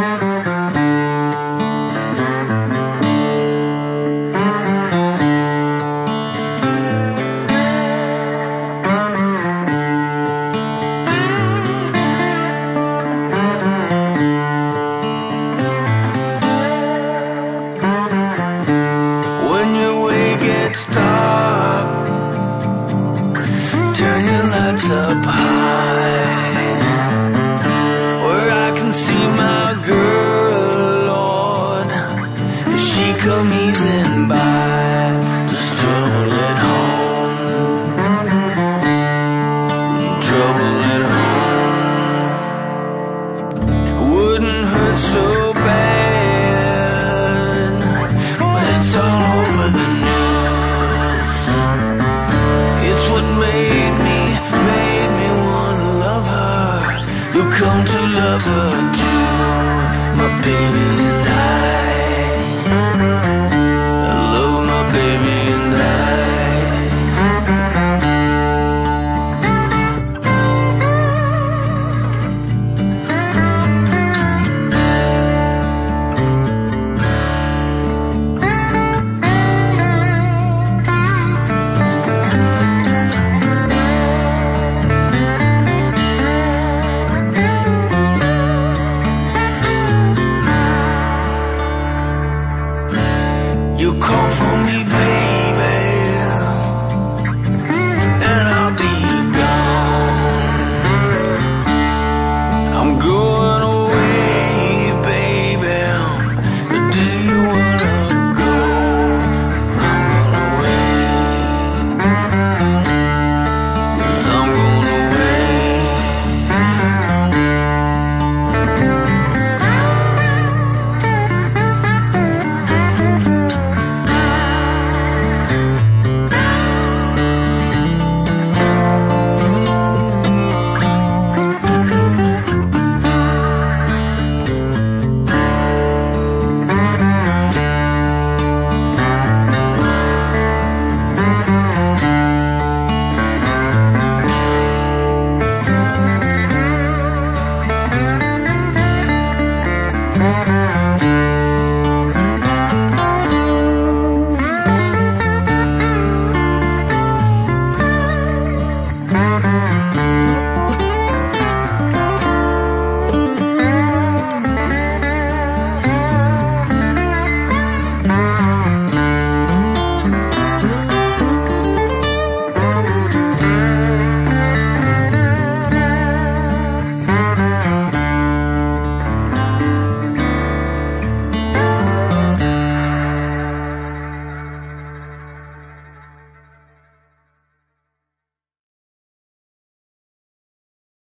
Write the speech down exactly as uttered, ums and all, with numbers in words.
Gets dark, turn your lights up high, where I can see my girl, Lord, as she come easing by. There's trouble at home, trouble at home. It wouldn't hurt so bad, but it's all over the news. It's what made me, made me wanna love her. You'll come to love her too, my baby and I. I love my baby and I. You call for me